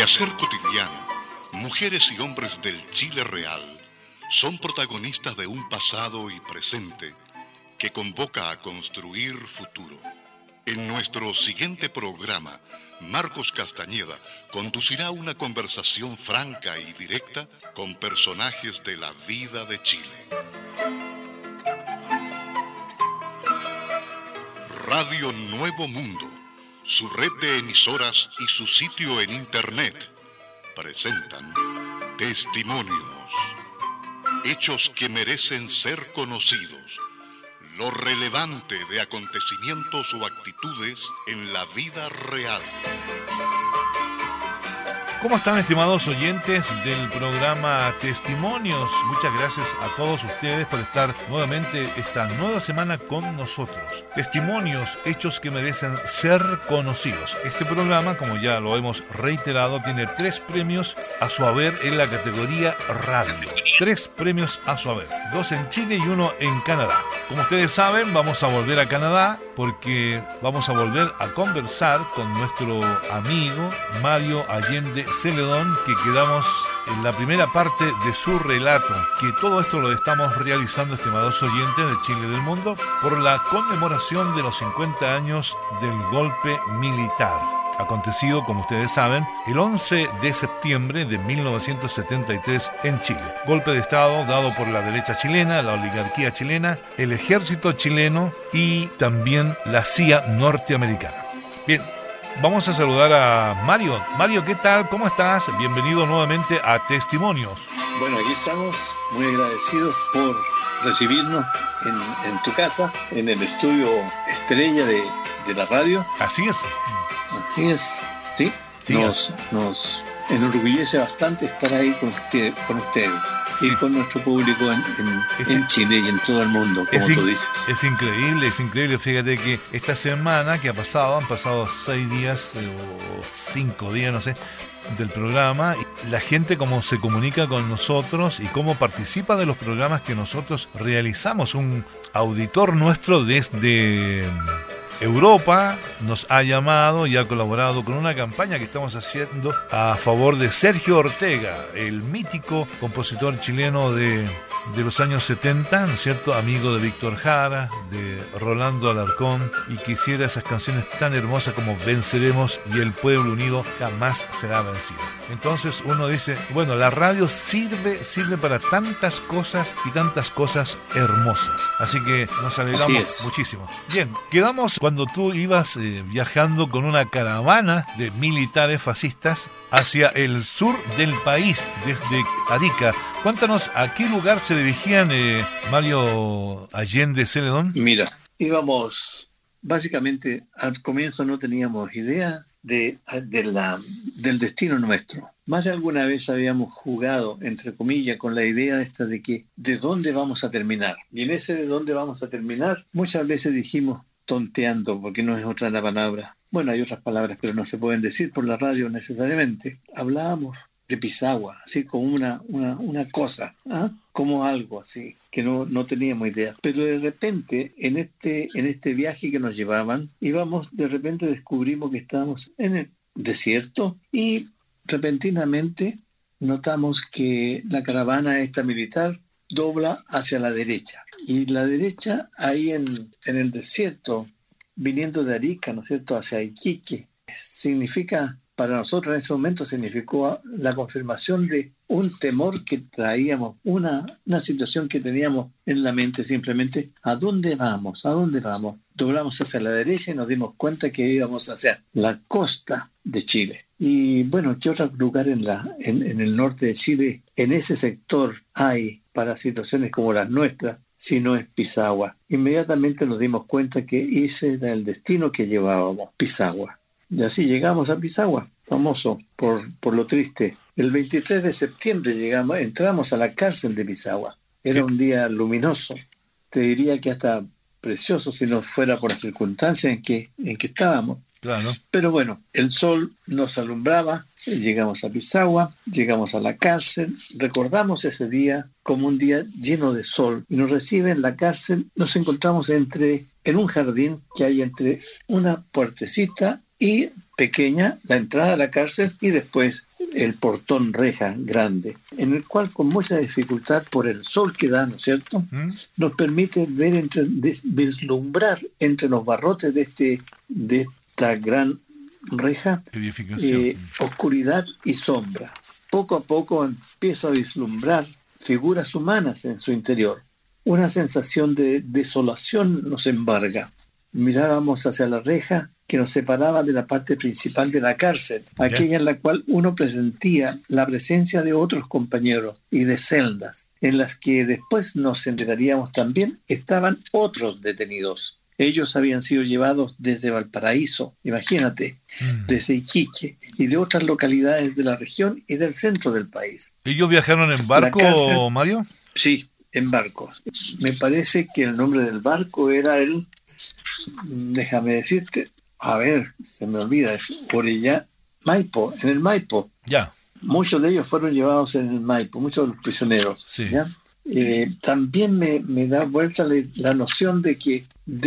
quehacer cotidiano, mujeres y hombres del Chile real son protagonistas de un pasado y presente que convoca a construir futuro. En nuestro siguiente programa, Marcos Castañeda conducirá una conversación franca y directa con personajes de la vida de Chile. Radio Nuevo Mundo, su red de emisoras y su sitio en internet presentan Testimonios, hechos que merecen ser conocidos, lo relevante de acontecimientos o actitudes en la vida real. ¿Cómo están, estimados oyentes del programa Testimonios? Muchas gracias a todos ustedes por estar nuevamente esta nueva semana con nosotros. Testimonios, hechos que merecen ser conocidos. Este programa, como ya lo hemos reiterado, tiene 3 premios a su haber en la categoría radio. 3 premios a su haber, 2 en Chile y 1 en Canadá. Como ustedes saben, vamos a volver a Canadá porque vamos a volver a conversar con nuestro amigo Mario Allende Celedón, que quedamos en la primera parte de su relato, que todo esto lo estamos realizando, estimados oyentes de Chile y del mundo, por la conmemoración de los 50 años del golpe militar, acontecido, como ustedes saben, el 11 de septiembre de 1973 en Chile. Golpe de Estado dado por la derecha chilena, la oligarquía chilena, el ejército chileno y también la CIA norteamericana. Bien, vamos a saludar a Mario. Mario, ¿qué tal? ¿Cómo estás? Bienvenido nuevamente a Testimonios. Bueno, aquí estamos muy agradecidos por recibirnos en tu casa, en el estudio estrella de la radio. Así es. Así es, sí. Nos enorgullece bastante estar ahí con ustedes sí. Y con nuestro público en Chile y en todo el mundo, como tú dices. Es increíble. Fíjate que esta semana que han pasado 6 días o 5 días, no sé, del programa, la gente cómo se comunica con nosotros y cómo participa de los programas que nosotros realizamos. Un auditor nuestro desde Europa nos ha llamado y ha colaborado con una campaña que estamos haciendo a favor de Sergio Ortega, el mítico compositor chileno de los años 70, ¿no es cierto? Amigo de Víctor Jara, de Rolando Alarcón, y que hiciera esas canciones tan hermosas como Venceremos y El Pueblo Unido Jamás Será Vencido. Entonces uno dice, bueno, la radio sirve para tantas cosas y tantas cosas hermosas. Así que nos alegramos muchísimo. Bien, quedamos cuando tú ibas viajando con una caravana de militares fascistas hacia el sur del país, desde Arica. Cuéntanos, ¿a qué lugar se dirigían, Mario Allende Celedón? Mira, íbamos, básicamente, al comienzo no teníamos idea del destino nuestro. Más de alguna vez habíamos jugado, entre comillas, con la idea esta de dónde vamos a terminar. Y en ese de dónde vamos a terminar, muchas veces dijimos, tonteando, porque no es otra la palabra. Bueno, hay otras palabras, pero no se pueden decir por la radio necesariamente. Hablábamos de Pisagua, así como una cosa, como algo así, que no teníamos idea. Pero de repente, en este viaje que nos llevaban, de repente descubrimos que estábamos en el desierto y repentinamente notamos que la caravana esta militar dobla hacia la derecha. Y la derecha, ahí en el desierto, viniendo de Arica, ¿no es cierto?, hacia Iquique, para nosotros en ese momento significó la confirmación de un temor que traíamos, una situación que teníamos en la mente simplemente. ¿A dónde vamos? Doblamos hacia la derecha y nos dimos cuenta que íbamos hacia la costa de Chile. Y bueno, ¿qué otro lugar en el norte de Chile, en ese sector, hay para situaciones como las nuestras, si no es Pisagua? Inmediatamente nos dimos cuenta que ese era el destino que llevábamos, Pisagua. Y así llegamos a Pisagua, famoso por lo triste. El 23 de septiembre entramos a la cárcel de Pisagua. Era un día luminoso, te diría que hasta precioso si no fuera por las circunstancias en que estábamos. Claro. Pero bueno, el sol nos alumbraba, llegamos a Pisagua, llegamos a la cárcel, recordamos ese día como un día lleno de sol y nos recibe en la cárcel, nos encontramos en un jardín que hay entre una puertecita y pequeña la entrada a la cárcel y después el portón reja grande, en el cual con mucha dificultad por el sol que da, ¿no es cierto?, nos permite ver vislumbrar entre los barrotes de esta gran reja oscuridad y sombra. Poco a poco empiezo a vislumbrar figuras humanas en su interior. Una sensación de desolación nos embarga. Mirábamos hacia la reja que nos separaba de la parte principal de la cárcel, aquella en la cual uno presentía la presencia de otros compañeros y de celdas, en las que después nos enteraríamos también estaban otros detenidos. Ellos habían sido llevados desde Valparaíso, imagínate, desde Iquique y de otras localidades de la región y del centro del país. ¿Ellos viajaron en barco, Mario? Sí, en barco. Me parece que el nombre del barco era déjame decirte, a ver, se me olvida, es Maipo, en el Maipo. Ya. Muchos de ellos fueron llevados en el Maipo, muchos de los prisioneros. Sí. ¿Ya? También me da vuelta la noción de que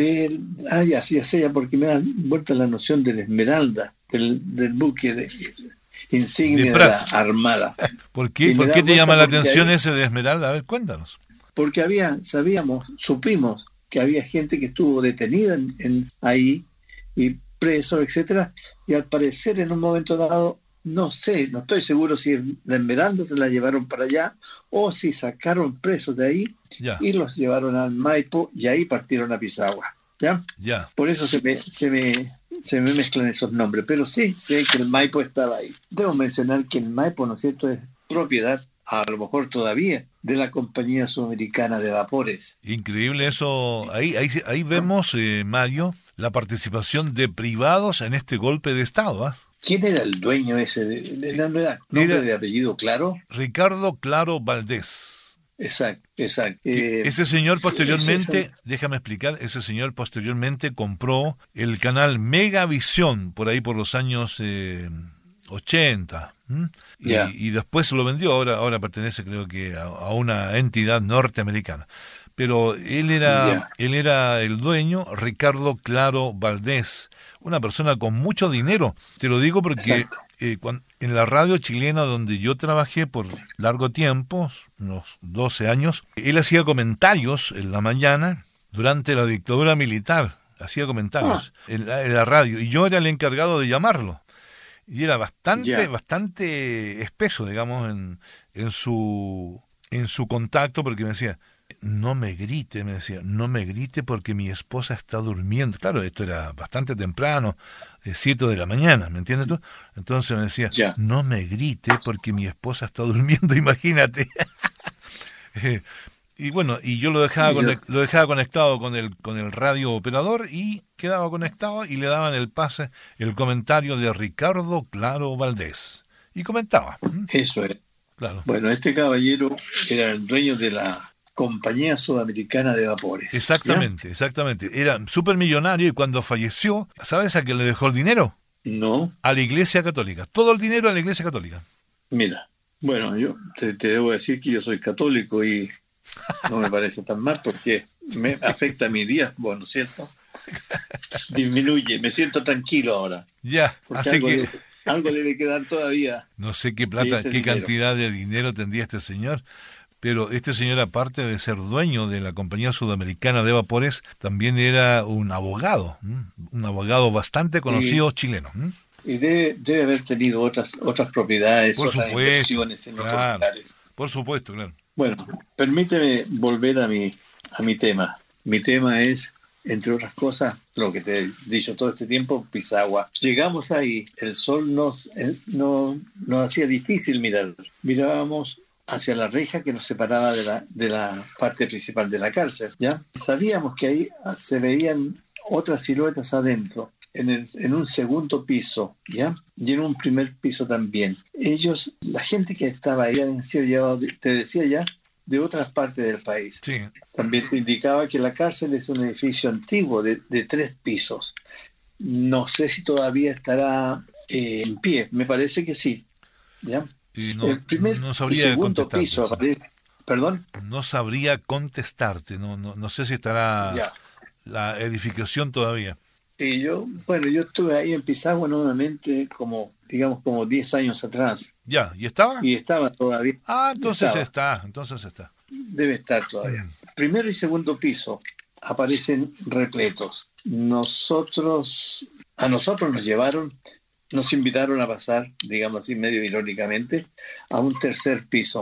porque me da vuelta la noción de la Esmeralda, del buque insignia de la Armada. ¿Por qué? ¿Por qué te llama la atención ese de Esmeralda? A ver, cuéntanos. Porque supimos que había gente que estuvo detenida ahí y preso, etcétera, y al parecer en un momento dado, no estoy seguro si la Esmeralda se la llevaron para allá o si sacaron presos de ahí y los llevaron al Maipo y ahí partieron a Pisagua. ¿Ya? Por eso se me mezclan esos nombres, pero sí sé que el Maipo estaba ahí. Debo mencionar que el Maipo, ¿no es cierto?, es propiedad, a lo mejor todavía, de la Compañía Sudamericana de Vapores. Increíble eso. Ahí vemos, Mario, la participación de privados en este golpe de Estado. ¿Quién era el dueño ese? ¿Nombre de apellido Claro? Ricardo Claro Valdés. Exacto. Ese señor posteriormente, déjame explicar, ese señor posteriormente compró el canal Megavisión, por ahí por los años 80. Y después se lo vendió, ahora pertenece creo que a una entidad norteamericana. Pero él era el dueño, Ricardo Claro Valdés, una persona con mucho dinero. Te lo digo porque en la radio chilena donde yo trabajé por largo tiempo, unos 12 años, él hacía comentarios en la mañana durante la dictadura militar, hacía comentarios en la radio, y yo era el encargado de llamarlo. Y era bastante espeso, digamos, en su contacto, porque me decía, no me grite porque mi esposa está durmiendo. Claro, esto era bastante temprano, 7 de la mañana, ¿me entiendes tú? Entonces me decía, no me grite porque mi esposa está durmiendo, imagínate. Y bueno, y yo lo dejaba conectado con el radio operador y quedaba conectado y le daban el pase, el comentario de Ricardo Claro Valdés. Y comentaba. Eso es. Claro. Bueno, este caballero era el dueño de la Compañía Sudamericana de Vapores. Exactamente. Era supermillonario y cuando falleció, ¿sabes a quién le dejó el dinero? No. A la Iglesia Católica. Todo el dinero a la Iglesia Católica. Mira, bueno, yo te debo decir que yo soy católico y no me parece tan mal porque me afecta mi diezmo, ¿no es cierto? Disminuye, me siento tranquilo ahora. Ya, así que algo debe quedar todavía. No sé qué plata, qué cantidad de dinero tendría este señor, pero este señor, aparte de ser dueño de la Compañía Sudamericana de Vapores, también era un abogado bastante conocido chileno. Y debe haber tenido otras propiedades, otras inversiones en otros lugares. Por supuesto, claro. Bueno, permíteme volver a mi tema. Mi tema es, entre otras cosas, lo que te he dicho todo este tiempo, Pisagua. Llegamos ahí, el sol nos hacía difícil mirar. Mirábamos hacia la reja que nos separaba de la parte principal de la cárcel, ¿ya? Sabíamos que ahí se veían otras siluetas adentro, en un segundo piso, ¿ya? Y en un primer piso también. La gente que estaba ahí habían sido llevados, te decía ya, de otras partes del país. Sí. También se indicaba que la cárcel es un edificio antiguo de 3 pisos. No sé si todavía estará en pie, me parece que sí, ¿ya? El primer y segundo piso aparece. ¿Perdón? No sabría contestarte, no sé si estará la edificación todavía. Sí, yo estuve ahí en Pisagua nuevamente como 10 años atrás. Ya, ¿y estaba? Y estaba todavía. Ah, entonces Estaba. está. Debe estar todavía. Mm. Primero y segundo piso aparecen repletos. A nosotros nos invitaron a pasar, digamos así, medio irónicamente, a un tercer piso,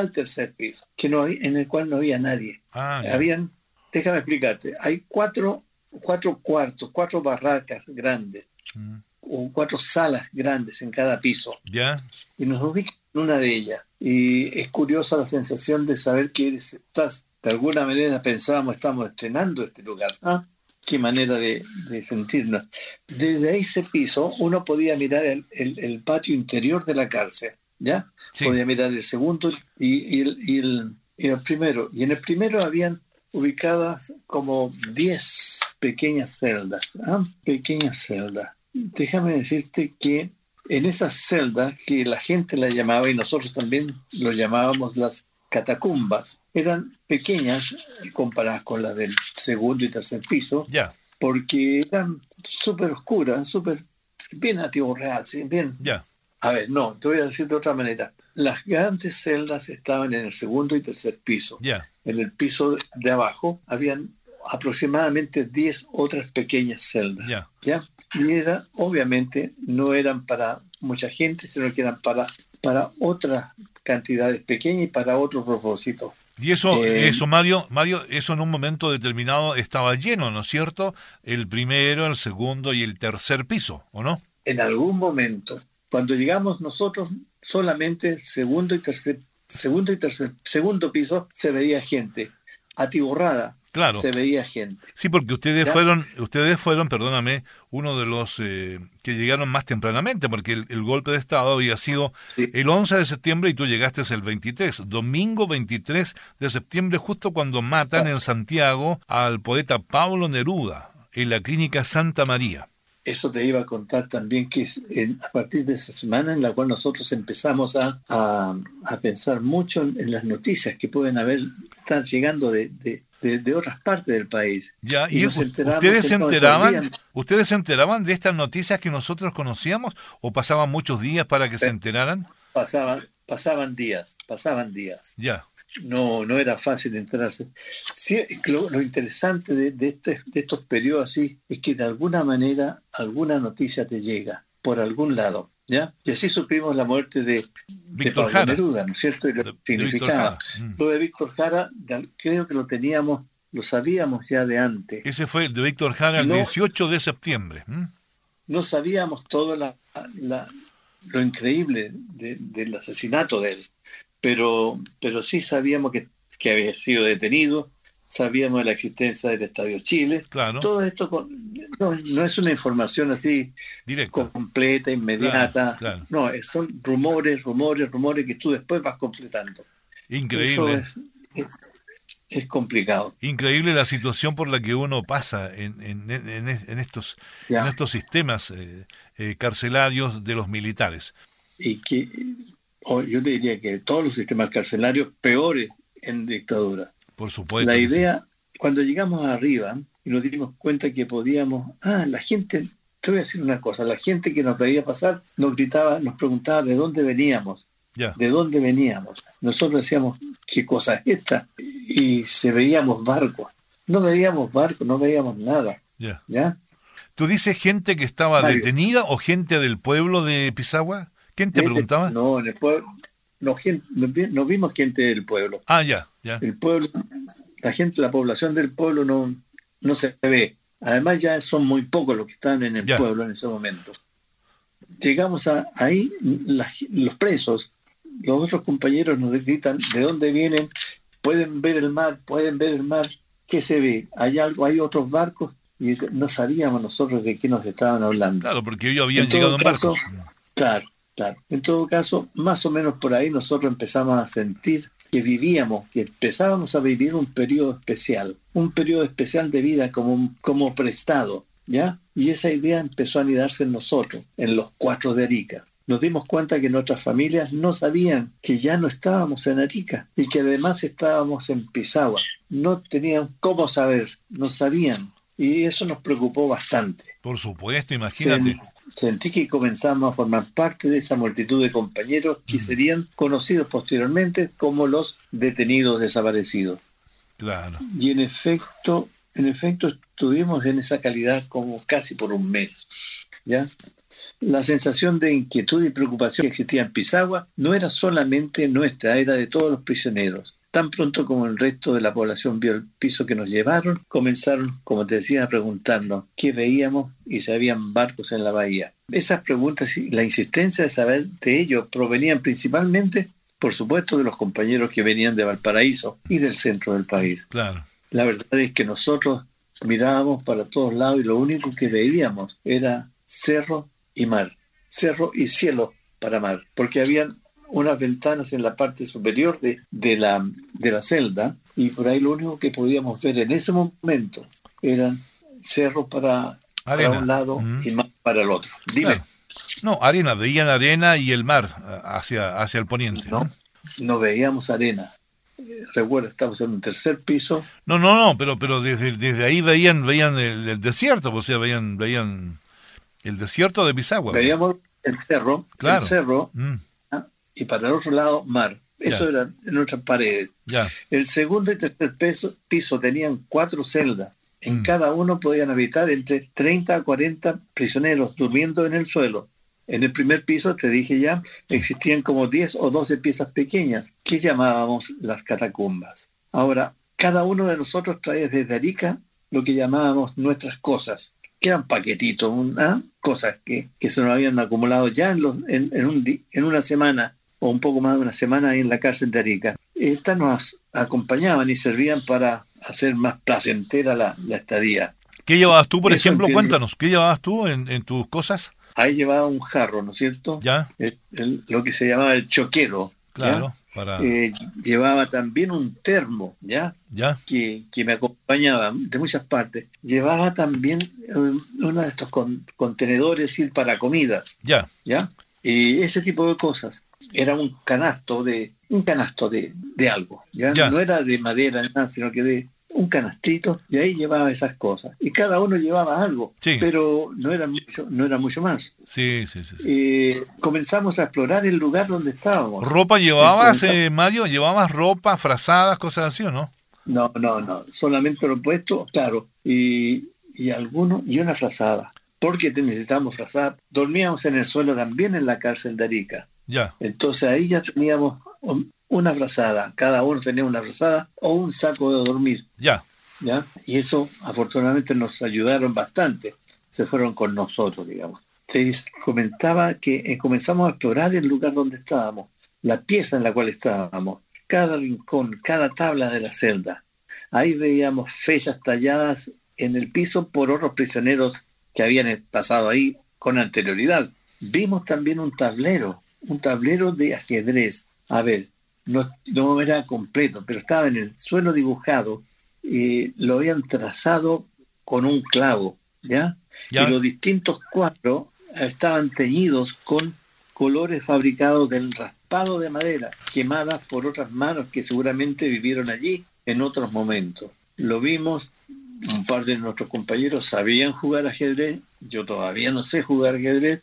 en el cual no había nadie. Ah, ya. Déjame explicarte, hay cuatro cuartos, 4 barracas grandes, o 4 salas grandes en cada piso. Ya. Y nos ubican en una de ellas. Y es curiosa la sensación de saber que de alguna manera pensábamos, estamos estrenando este lugar. ¿Ah? Qué manera de sentirnos. Desde ese piso uno podía mirar el patio interior de la cárcel, ¿ya? Sí. Podía mirar el segundo y el primero. Y en el primero habían ubicadas como 10 pequeñas celdas. ¿Ah? Pequeñas celdas. Déjame decirte que en esas celdas, que la gente la llamaba, y nosotros también lo llamábamos las catacumbas, eran pequeñas comparadas con las del segundo y tercer piso, Ya. porque eran súper oscuras, súper bien atiborradas, ¿sí? Bien. Ya. A ver, no, te voy a decir de otra manera. Las grandes celdas estaban en el segundo y tercer piso. Ya. En el piso de abajo habían aproximadamente 10 otras pequeñas celdas. Ya. ¿Ya? Y esas obviamente no eran para mucha gente, sino que eran para otras cantidades pequeñas y para otro propósito. Y eso, Mario, eso en un momento determinado estaba lleno, ¿no es cierto? El primero, el segundo y el tercer piso, ¿o no? En algún momento, cuando llegamos nosotros, solamente segundo piso se veía gente atiborrada. Claro. Se veía gente. Sí, porque ustedes fueron, perdóname, uno de los que llegaron más tempranamente, porque el golpe de Estado había sido el 11 de septiembre y tú llegaste el 23, domingo 23 de septiembre, justo cuando matan en Santiago al poeta Pablo Neruda, en la clínica Santa María. Eso te iba a contar también, que es a partir de esa semana en la cual nosotros empezamos a pensar mucho en las noticias que pueden estar llegando de otras partes del país. Ya, y ustedes se enteraban de estas noticias que nosotros conocíamos, o pasaban muchos días para que se enteraran? Pasaban días. Ya. No era fácil enterarse. Sí, lo interesante de estos periodos así es que de alguna manera alguna noticia te llega por algún lado, ¿ya? Y así supimos la muerte de Víctor Pablo Jara. Neruda, ¿no es cierto? Y lo que significaba. Lo de Víctor Jara, creo que lo sabíamos ya de antes. Ese fue el de Víctor Jara el 18 de septiembre. No sabíamos todo lo increíble del asesinato de él, pero sí sabíamos que había sido detenido, sabíamos de la existencia del Estadio Chile. Claro. Todo esto no es una información así directa, completa, inmediata. Claro. No, son rumores que tú después vas completando. Increíble. Eso es complicado. Increíble la situación por la que uno pasa en estos sistemas carcelarios de los militares. Y que yo te diría que todos los sistemas carcelarios peores en dictadura. Por supuesto. La idea, cuando llegamos arriba y nos dimos cuenta que podíamos... la gente, te voy a decir una cosa, la gente que nos veía pasar nos gritaba, nos preguntaba de dónde veníamos. Ya. ¿De dónde veníamos? Nosotros decíamos, ¿qué cosa es esta? Y veíamos barcos. No veíamos barcos, no veíamos nada. Ya. ¿Ya? ¿Tú dices gente que estaba detenida o gente del pueblo de Pisagua? ¿Quién te preguntaba? No, en el pueblo... No vimos gente del pueblo. Ah, ya. El pueblo, la población del pueblo no se ve. Además ya son muy pocos los que están en el pueblo en ese momento. Llegamos ahí, los presos, los otros compañeros nos gritan de dónde vienen, pueden ver el mar, ¿qué se ve? ¿Hay otros barcos? Y no sabíamos nosotros de qué nos estaban hablando. Claro, porque ellos habían llegado en barcos. Claro. En todo caso, más o menos por ahí nosotros empezamos a sentir que empezábamos a vivir un periodo especial de vida como prestado, ¿ya? Y esa idea empezó a anidarse en nosotros, en los 4 de Arica. Nos dimos cuenta que nuestras familias no sabían que ya no estábamos en Arica y que además estábamos en Pisagua. No tenían cómo saber, no sabían. Y eso nos preocupó bastante. Por supuesto, imagínate. Sentí que comenzamos a formar parte de esa multitud de compañeros que serían conocidos posteriormente como los detenidos desaparecidos. Claro. Y en efecto estuvimos en esa calidad como casi por un mes, ¿ya? La sensación de inquietud y preocupación que existía en Pisagua no era solamente nuestra, era de todos los prisioneros. Tan pronto como el resto de la población vio el piso que nos llevaron, comenzaron, como te decía, a preguntarnos qué veíamos y si habían barcos en la bahía. Esas preguntas y la insistencia de saber de ellos provenían principalmente, por supuesto, de los compañeros que venían de Valparaíso y del centro del país. Claro. La verdad es que nosotros mirábamos para todos lados y lo único que veíamos era cerro y mar, cerro y cielo para mar, porque habían unas ventanas en la parte superior de la celda, y por ahí lo único que podíamos ver en ese momento eran cerros para un lado y mar para el otro. Dime. Claro. No, arena, veían arena y el mar hacia el poniente. No veíamos arena. Recuerda, estamos en un tercer piso. No, pero desde ahí veían el desierto, o sea, veían el desierto de Pisagua. Veíamos el cerro, claro. Y para el otro lado, mar. Eso era en otras paredes. Ya. El segundo y tercer piso tenían 4 celdas. En cada uno podían habitar entre 30 a 40 prisioneros durmiendo en el suelo. En el primer piso, te dije ya, existían como 10 o 12 piezas pequeñas que llamábamos las catacumbas. Ahora, cada uno de nosotros traía desde Arica lo que llamábamos nuestras cosas, que eran paquetitos, cosas que se nos habían acumulado ya en una semana o un poco más de una semana ahí en la cárcel de Arica. Estas nos acompañaban y servían para hacer más placentera la estadía. ¿Qué llevabas tú, por ejemplo? Cuéntanos, ¿qué llevabas tú en tus cosas? Ahí llevaba un jarro, ¿no es cierto? Ya. Lo que se llamaba el choquero. Claro. Llevaba también un termo, ¿ya? Que me acompañaba de muchas partes. Llevaba también uno de estos contenedores para comidas. ¿Ya? Y ese tipo de cosas. Era un canasto de algo, ¿ya? No era de madera, nada, sino que de un canastrito, y ahí llevaba esas cosas. Y cada uno llevaba algo, pero no era mucho más. Sí. Comenzamos a explorar el lugar donde estábamos. ¿Ropa llevabas, Mario? ¿Llevabas ropa, frazadas, cosas así o no? No, solamente lo puesto, claro, y una frazada, porque necesitábamos frazada. Dormíamos en el suelo también en la cárcel de Arica. Ya. Entonces ahí ya teníamos una frazada, cada uno tenía una frazada o un saco de dormir. Ya. Y eso afortunadamente nos ayudaron bastante, se fueron con nosotros, digamos. Te comentaba que comenzamos a explorar el lugar donde estábamos, la pieza en la cual estábamos, cada rincón, cada tabla de la celda. Ahí veíamos fechas talladas en el piso por otros prisioneros que habían pasado ahí con anterioridad. Vimos también un tablero de ajedrez. A ver, no era completo, pero estaba en el suelo dibujado, lo habían trazado con un clavo, ¿ya? Y los distintos cuadros estaban teñidos con colores fabricados del raspado de madera, quemadas por otras manos que seguramente vivieron allí en otros momentos. Lo vimos, un par de nuestros compañeros sabían jugar ajedrez, yo todavía no sé jugar ajedrez,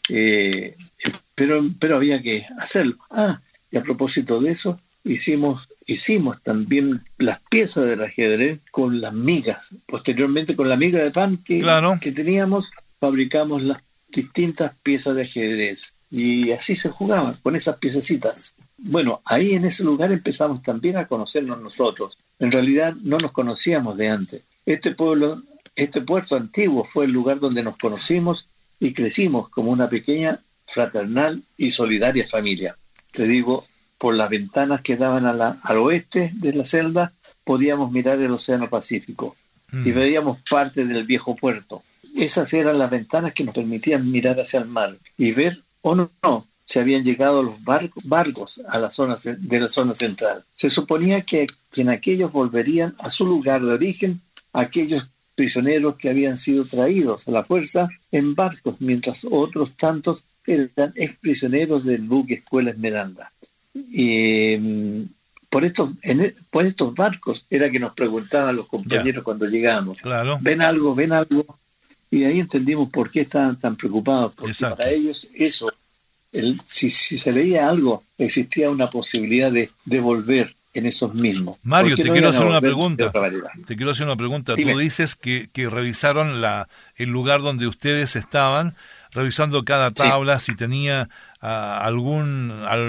pero había que hacerlo. Y a propósito de eso, hicimos también las piezas del ajedrez con las migas. Posteriormente, con la miga de pan que teníamos, fabricamos las distintas piezas de ajedrez. Y así se jugaban, con esas piececitas. Bueno, ahí en ese lugar empezamos también a conocernos nosotros. En realidad no nos conocíamos de antes. Este puerto antiguo fue el lugar donde nos conocimos y crecimos como una pequeña, fraternal y solidaria familia. Te digo, por las ventanas que daban al oeste de la celda, podíamos mirar el Océano Pacífico y veíamos parte del viejo puerto. Esas eran las ventanas que nos permitían mirar hacia el mar y ver o no si habían llegado los barcos a la zona central. Se suponía que en aquellos volverían a su lugar de origen aquellos prisioneros que habían sido traídos a la fuerza en barcos, mientras otros tantos eran exprisioneros del buque Escuela Esmeralda. por estos barcos era que nos preguntaban los compañeros cuando llegábamos. Claro. ¿Ven algo? Y ahí entendimos por qué estaban tan preocupados, porque Exacto. para ellos eso, si se leía algo, existía una posibilidad de volver en esos mismos. Mario, te quiero hacer una pregunta. Dime. Tú dices que revisaron el lugar donde ustedes estaban, revisando cada tabla, si tenía algún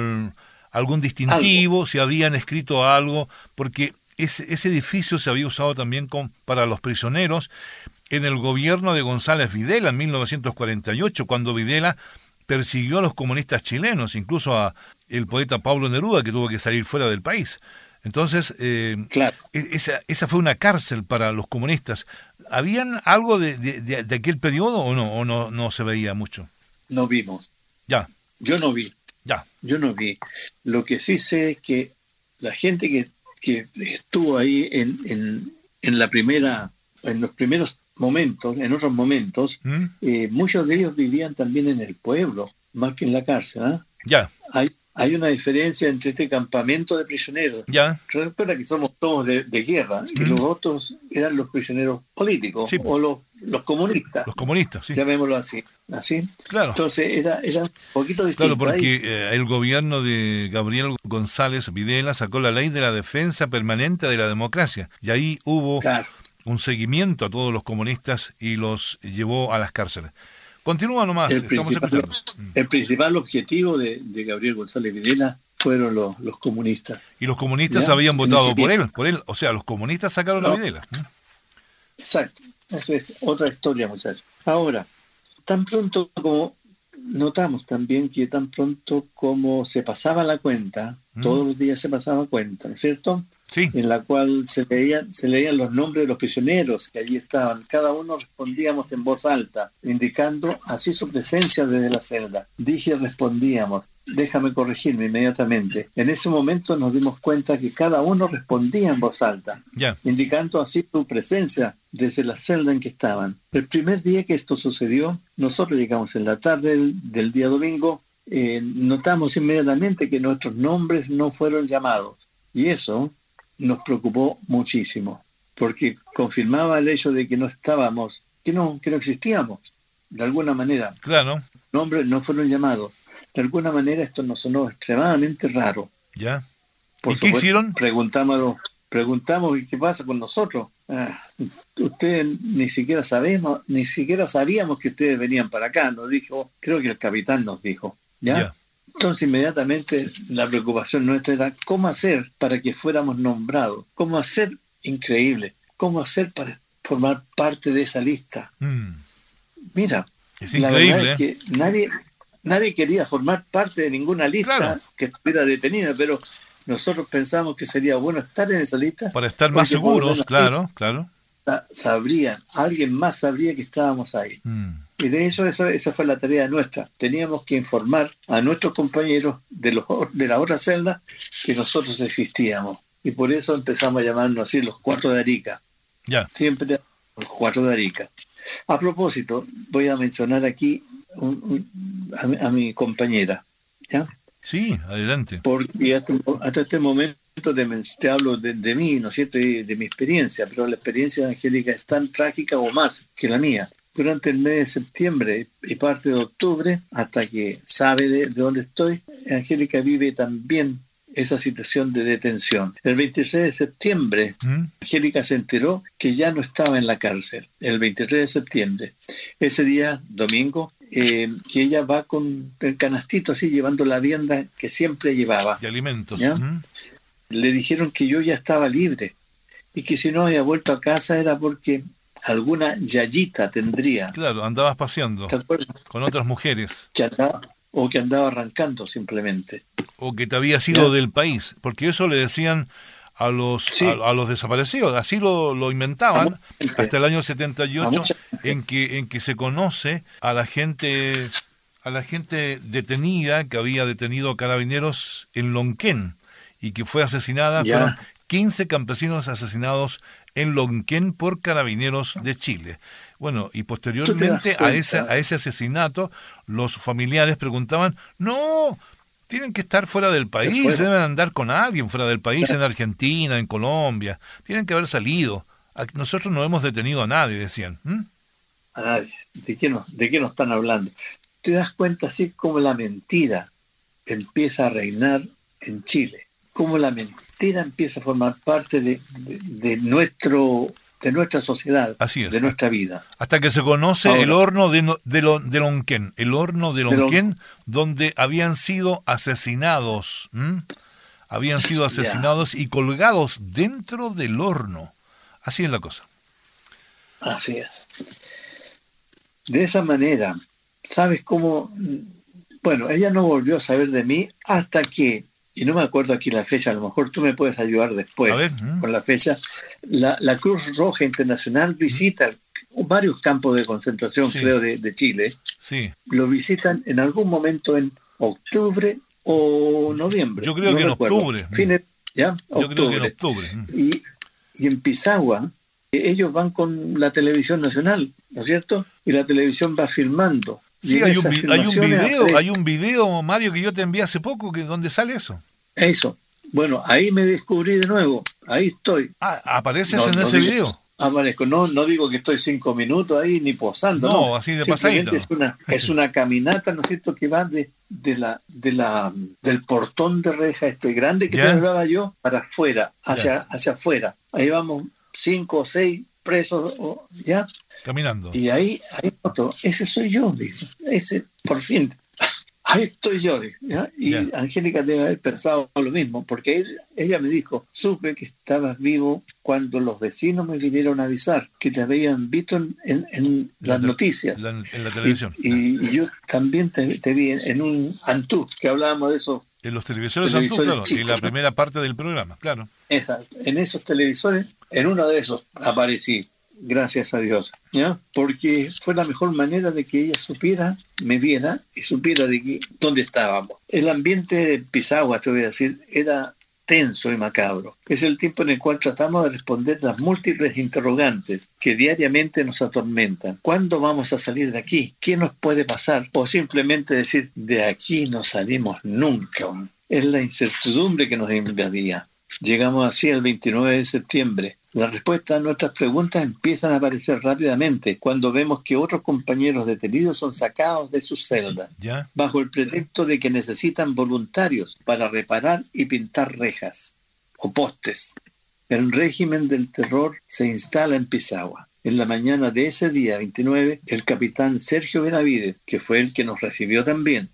distintivo, si habían escrito algo, porque ese edificio se había usado también para los prisioneros en el gobierno de González Videla en 1948, cuando Videla persiguió a los comunistas chilenos, incluso a el poeta Pablo Neruda, que tuvo que salir fuera del país. Entonces, claro. esa fue una cárcel para los comunistas. ¿Habían algo de aquel periodo o no se veía mucho? No vimos. Ya. Yo no vi. Ya. Yo no vi. Lo que sí sé es que la gente que estuvo ahí en los primeros momentos, en otros momentos, muchos de ellos vivían también en el pueblo, más que en la cárcel. Ya. Hay una diferencia entre este campamento de prisioneros. Ya. Recuerda que somos todos de guerra, y los otros eran los prisioneros políticos, sí, o los comunistas. Los comunistas, sí. Llamémoslo así. Claro. Entonces era un poquito distinto. Claro, porque el gobierno de Gabriel González Videla sacó la ley de la defensa permanente de la democracia, y ahí hubo un seguimiento a todos los comunistas y los llevó a las cárceles. Continúa nomás, estamos escuchando. El principal objetivo de Gabriel González Videla fueron los comunistas. Y los comunistas habían votado por él, o sea, los comunistas sacaron a Videla. Exacto, esa es otra historia, muchachos. Ahora, tan pronto como notamos también que tan pronto como se pasaba la cuenta, todos los días se pasaba cuenta, ¿no es cierto? Sí. En la cual se leían los nombres de los prisioneros que allí estaban. Cada uno respondíamos en voz alta, indicando así su presencia desde la celda. Respondíamos. Déjame corregirme inmediatamente. En ese momento nos dimos cuenta que cada uno respondía en voz alta, indicando así su presencia desde la celda en que estaban. El primer día que esto sucedió, nosotros llegamos en la tarde del día domingo, notamos inmediatamente que nuestros nombres no fueron llamados. Y eso nos preocupó muchísimo, porque confirmaba el hecho de que no estábamos, que no existíamos, de alguna manera. Claro. Nombres no fueron llamados. De alguna manera esto nos sonó extremadamente raro. Ya. Por ¿Y qué hicieron? Preguntamos, ¿qué pasa con nosotros? Ustedes ni siquiera sabíamos que ustedes venían para acá, nos dijo, creo que el capitán nos dijo, ¿ya? Entonces inmediatamente la preocupación nuestra era cómo hacer para que fuéramos nombrados, cómo hacer, increíble, cómo hacer para formar parte de esa lista. Mira, es la increíble, verdad es que nadie quería formar parte de ninguna lista que estuviera detenida, pero nosotros pensamos que sería bueno estar en esa lista. Para estar más seguros, claro. Alguien más sabría que estábamos ahí. Y de eso esa fue la tarea nuestra. Teníamos que informar a nuestros compañeros de la otra celda que nosotros existíamos. Y por eso empezamos a llamarnos así los 4 de Arica. Siempre los 4 de Arica. A propósito, voy a mencionar aquí a mi compañera. ¿Ya? Sí, adelante. Porque hasta este momento te hablo de mí, ¿no es cierto? Y de mi experiencia, pero la experiencia de Angélica es tan trágica o más que la mía. Durante el mes de septiembre y parte de octubre, hasta que sabe de dónde estoy, Angélica vive también esa situación de detención. El 26 de septiembre, Angélica se enteró que ya no estaba en la cárcel. El 23 de septiembre. Ese día, domingo, que ella va con el canastito así, llevando la vianda que siempre llevaba. De alimentos. Le dijeron que yo ya estaba libre y que si no había vuelto a casa era porque alguna yayita tendría. Claro, andabas paseando con otras mujeres. Que andaba arrancando simplemente. O que te habías ido del país, porque eso le decían a los desaparecidos, así lo inventaban hasta el año 78, en que se conoce a la gente detenida que había detenido Carabineros en Lonquén y que fue asesinada. Fueron 15 campesinos asesinados en Lonquén por Carabineros de Chile. Bueno, y posteriormente a ese asesinato, los familiares preguntaban, no, Tienen que estar fuera del país, deben andar con alguien fuera del país, en Argentina, en Colombia. Tienen que haber salido. Nosotros no hemos detenido a nadie, decían. A nadie. ¿De qué nos están hablando? Te das cuenta así como la mentira empieza a reinar en Chile, como la mentira empieza a formar parte de nuestra sociedad, así es, de nuestra vida. Hasta que se conoce ahora, el horno de Lonquén, donde habían sido asesinados, habían sido asesinados y colgados dentro del horno. Así es la cosa. Así es. De esa manera, ¿sabes cómo? Bueno, ella no volvió a saber de mí hasta que, y no me acuerdo aquí la fecha, a lo mejor tú me puedes ayudar después con la fecha, la Cruz Roja Internacional visita varios campos de concentración, creo, de Chile. Sí. Lo visitan en algún momento en octubre o noviembre. Yo creo que en octubre. ¿Ya? Yo creo que en octubre. Y en Pisagua, ellos van con la televisión nacional, ¿no es cierto? Y la televisión va filmando. Sí, hay un video, Mario, que yo te envié hace poco, donde sale eso. Eso. Bueno, ahí me descubrí de nuevo. Ahí estoy. ¿Apareces en ese video? Aparezco. No digo que estoy 5 minutos ahí ni posando. No, así de pasadito. Es una caminata, ¿no es cierto?, que va del portón de reja grande que te hablaba yo para afuera, hacia afuera. Ahí vamos 5 o 6 presos, ¿ya? Caminando. Y ahí noto, ese soy yo, digo. Ese, por fin. Ahí estoy yo, ¿ya? Y Angélica debe haber pensado lo mismo, porque ella me dijo, supe que estabas vivo cuando los vecinos me vinieron a avisar que te habían visto en las noticias. En la televisión. Y yo también te vi en un Antú, que hablábamos de eso. En los televisores Antú, claro, chicos, en la primera parte del programa, claro. Exacto. En esos televisores, en uno de esos aparecí. Gracias a Dios, ¿ya? Porque fue la mejor manera de que ella supiera, me viera y supiera de dónde estábamos. El ambiente de Pisagua, te voy a decir, era tenso y macabro. Es el tiempo en el cual tratamos de responder las múltiples interrogantes que diariamente nos atormentan. ¿Cuándo vamos a salir de aquí? ¿Qué nos puede pasar? O simplemente decir, de aquí no salimos nunca. Es la incertidumbre que nos invadía. Llegamos así el 29 de septiembre. Las respuestas a nuestras preguntas empiezan a aparecer rápidamente cuando vemos que otros compañeros detenidos son sacados de sus celdas, bajo el pretexto de que necesitan voluntarios para reparar y pintar rejas o postes. El régimen del terror se instala en Pisagua. En la mañana de ese día, 29, el capitán Sergio Benavides, que fue el que nos recibió también,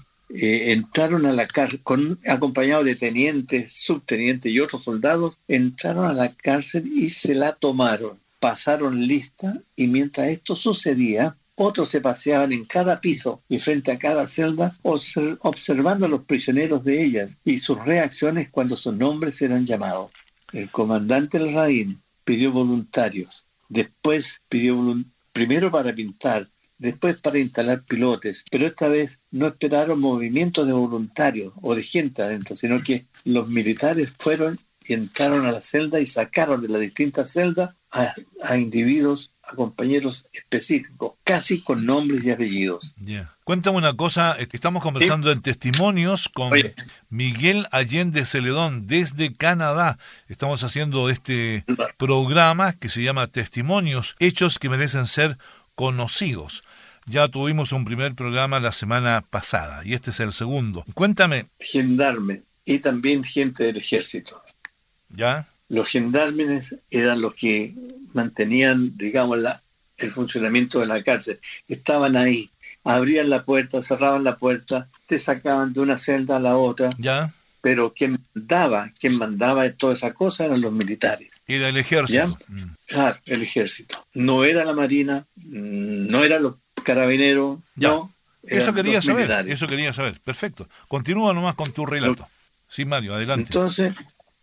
entraron a la cárcel, acompañados de tenientes, subtenientes y otros soldados, entraron a la cárcel y se la tomaron. Pasaron lista y mientras esto sucedía, otros se paseaban en cada piso y frente a cada celda observando a los prisioneros de ellas y sus reacciones cuando sus nombres eran llamados. El comandante Larraín pidió voluntarios, después primero para pintar, después para instalar pilotes, pero esta vez no esperaron movimientos de voluntarios o de gente adentro, sino que los militares fueron y entraron a la celda y sacaron de las distintas celdas a individuos, a compañeros específicos, casi con nombres y apellidos. Cuéntame una cosa, estamos conversando en Testimonios con Miguel Allende Celedón desde Canadá. Estamos haciendo este programa que se llama Testimonios, hechos que merecen ser conocidos. Ya tuvimos un primer programa la semana pasada y este es el segundo. Cuéntame. Gendarme y también gente del ejército. ¿Ya? Los gendarmes eran los que mantenían, digamos, el funcionamiento de la cárcel. Estaban ahí, abrían la puerta, cerraban la puerta, te sacaban de una celda a la otra. ¿Ya? Pero quien mandaba de toda esa cosa eran los militares. Era el ejército. Claro, el ejército. No era la marina, no eran los carabineros, no. Eso quería saber, perfecto. Continúa nomás con tu relato. Sí, Mario, adelante. Entonces,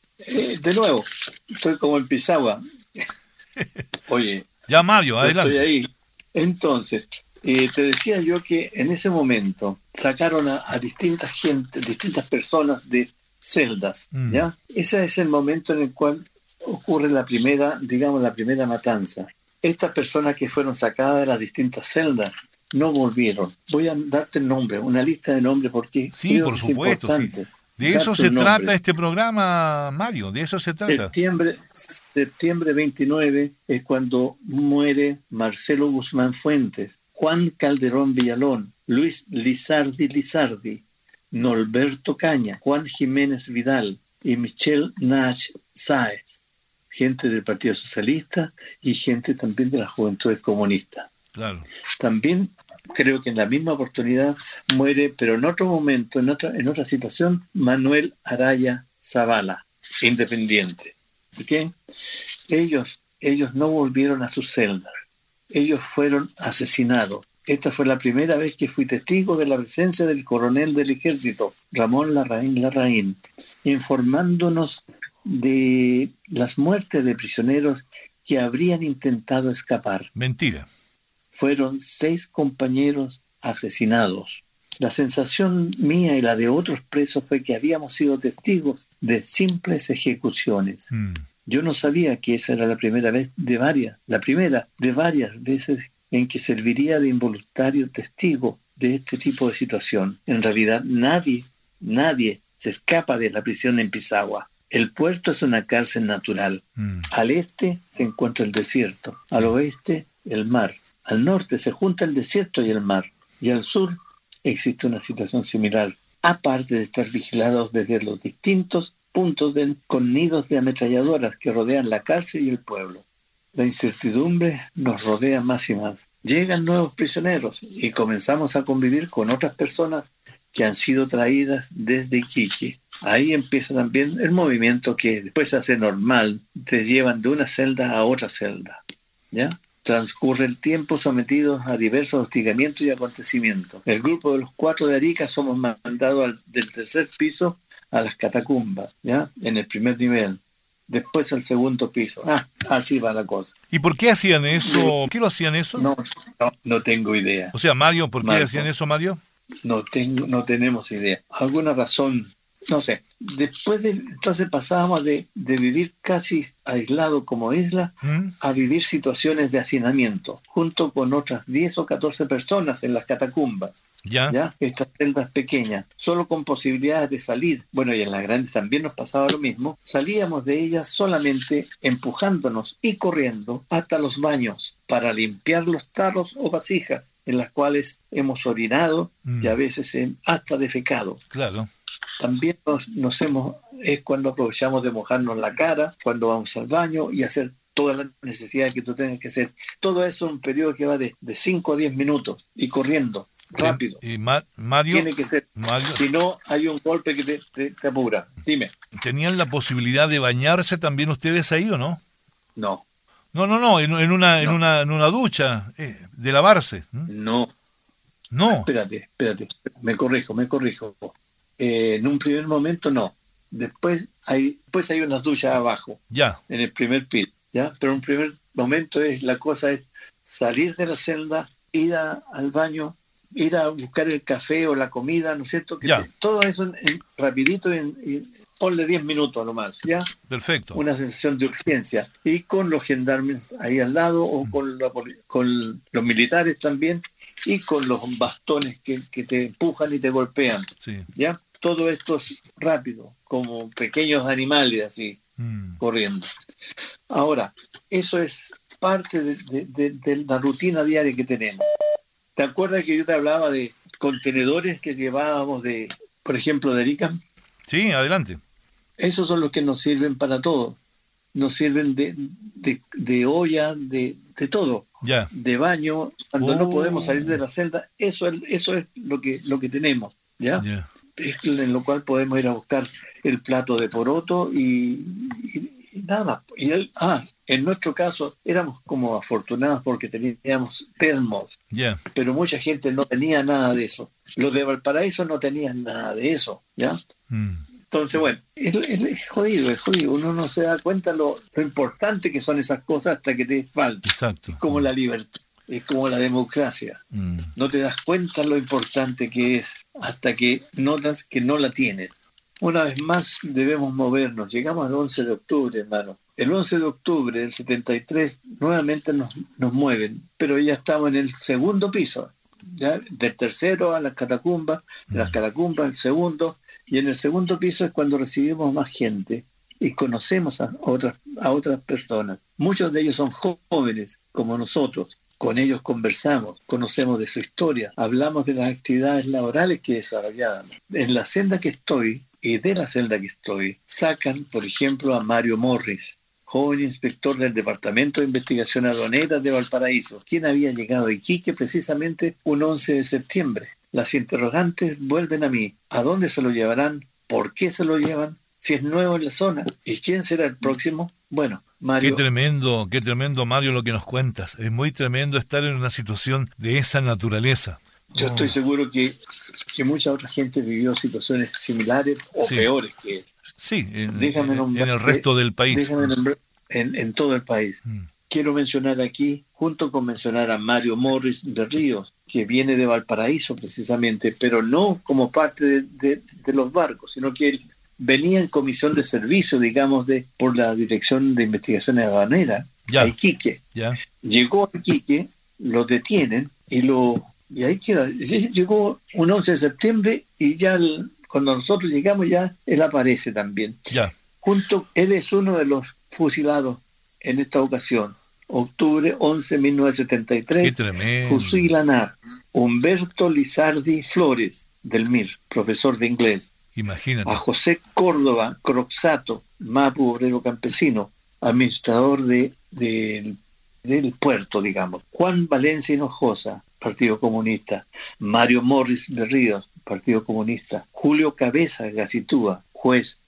de nuevo, estoy como en Pisagua. Oye. Ya, Mario, adelante. Estoy ahí. Entonces, te decía yo que en ese momento sacaron a distintas personas de celdas, ¿ya? Ese es el momento en el cual ocurre la primera matanza. Estas personas que fueron sacadas de las distintas celdas no volvieron. Voy a darte el nombre, una lista de nombres, porque sí, creo por que supuesto, es importante. Sí. De eso se trata este programa, Mario, de eso se trata. Septiembre 29 es cuando muere Marcelo Guzmán Fuentes, Juan Calderón Villalón, Luis Lizardi, Norberto Caña, Juan Jiménez Vidal y Michel Nash Sáez, gente del Partido Socialista y gente también de las Juventudes Comunistas. Claro. También creo que en la misma oportunidad muere, pero en otro momento, en otra situación, Manuel Araya Zavala, independiente. ¿Okay? Ellos no volvieron a sus celdas. Ellos fueron asesinados. Esta fue la primera vez que fui testigo de la presencia del coronel del ejército, Ramón Larraín, informándonos de las muertes de prisioneros que habrían intentado escapar. Mentira. Fueron 6 compañeros asesinados. La sensación mía y la de otros presos fue que habíamos sido testigos de simples ejecuciones. Yo no sabía que esa era la primera vez la primera de varias veces en que serviría de involuntario testigo de este tipo de situación. En realidad nadie se escapa de la prisión en Pisagua. El puerto es una cárcel natural. Al este se encuentra el desierto, al oeste el mar. Al norte se junta el desierto y el mar, y al sur existe una situación similar, aparte de estar vigilados desde los distintos puntos con nidos de ametralladoras que rodean la cárcel y el pueblo. La incertidumbre nos rodea más y más. Llegan nuevos prisioneros y comenzamos a convivir con otras personas que han sido traídas desde Iquique. Ahí empieza también el movimiento que después se hace normal, te llevan de una celda a otra celda, ¿ya? Transcurre el tiempo sometidos a diversos hostigamientos y acontecimientos. El grupo de los 4 de Arica somos mandados del 3er piso a las catacumbas, ¿ya? En el primer nivel. Después al 2º piso. Así va la cosa. ¿Y por qué hacían eso? ¿Por qué lo hacían eso? No tengo idea. O sea, Mario, ¿por qué hacían eso, Mario? No tenemos idea. ¿Alguna razón? No sé. Entonces pasábamos de vivir casi aislado como isla a vivir situaciones de hacinamiento, junto con otras 10 o 14 personas en las catacumbas. ¿Ya? Estas celdas pequeñas, solo con posibilidades de salir. Bueno, y en las grandes también nos pasaba lo mismo. Salíamos de ellas solamente empujándonos y corriendo hasta los baños para limpiar los tarros o vasijas en las cuales hemos orinado y a veces hasta defecado. Claro. También es cuando aprovechamos de mojarnos la cara, cuando vamos al baño y hacer todas las necesidades que tú tengas que hacer. Todo eso es un periodo que va de 5 a 10 minutos y corriendo, rápido. Y Mario, tiene que ser. Si no, hay un golpe que te apura. Dime. ¿Tenían la posibilidad de bañarse también ustedes ahí o no? No. No, en una ducha, de lavarse. No. Espérate. Me corrijo. En un primer momento no. Después hay unas duchas abajo. Ya. En el primer piso. ¿Ya? Pero en un primer momento la cosa es salir de la celda, ir al baño, ir a buscar el café o la comida, ¿no es cierto? Todo eso rapidito y ponle 10 minutos nomás, ¿ya? Perfecto. Una sensación de urgencia. Y con los gendarmes ahí al lado o con los militares también y con los bastones que te empujan y te golpean. Sí. ¿Ya? Todo esto es rápido, como pequeños animales así, corriendo. Ahora, eso es parte de la rutina diaria que tenemos. ¿Te acuerdas que yo te hablaba de contenedores que llevábamos por ejemplo, de Arica? Sí, adelante. Esos son los que nos sirven para todo. Nos sirven de olla, de todo. Ya. De baño, cuando no podemos salir de la celda, eso es lo que tenemos, ¿ya? Yeah. Es en lo cual podemos ir a buscar el plato de poroto y nada más. En nuestro caso éramos como afortunados porque teníamos termos, pero mucha gente no tenía nada de eso. Los de Valparaíso no tenían nada de eso, ¿ya? Entonces, bueno, es jodido. Uno no se da cuenta lo importante que son esas cosas hasta que te falta. Exacto. Es como la libertad, es como la democracia. No te das cuenta lo importante que es hasta que notas que no la tienes. Una vez más debemos movernos. Llegamos al 11 de octubre, hermano. El 11 de octubre del 73 nuevamente nos mueven, pero ya estamos en el 2º piso. ¿ya? Del tercero a las catacumbas, de las catacumbas al segundo, y en el segundo piso es cuando recibimos más gente y conocemos a otras personas. Muchos de ellos son jóvenes como nosotros. Con ellos conversamos, conocemos de su historia, hablamos de las actividades laborales que desarrollábamos. En la celda que estoy, y de la celda que estoy, sacan, por ejemplo, a Mario Morris, joven inspector del Departamento de Investigación Aduanera de Valparaíso, quien había llegado a Iquique precisamente un 11 de septiembre. Las interrogantes vuelven a mí. ¿A dónde se lo llevarán? ¿Por qué se lo llevan? Si es nuevo en la zona. ¿Y quién será el próximo? Bueno, Mario. Qué tremendo, Mario, lo que nos cuentas. Es muy tremendo estar en una situación de esa naturaleza. Yo estoy seguro que mucha otra gente vivió situaciones similares o peores que esta. Sí, en el resto del país. Déjame nombrar en todo el país. Quiero mencionar aquí, junto con mencionar a Mario Morris de Ríos, que viene de Valparaíso precisamente, pero no como parte de los barcos, sino que él venía en comisión de servicio, digamos, por la Dirección de Investigaciones Aduaneras a Iquique. Llegó a Iquique, lo detienen y ahí queda. Llegó un 11 de septiembre y ya cuando nosotros llegamos ya él aparece también. Él es uno de los fusilados en esta ocasión. Octubre 11 de 1973, fusilan a Humberto Lizardi Flores del MIR, profesor de inglés. Imagínate. A José Córdoba Croxato, mapu obrero campesino, administrador del puerto, digamos. Juan Valencia Hinojosa, Partido Comunista. Mario Morris de Ríos, Partido Comunista. Julio Cabeza Gacitúa, juez,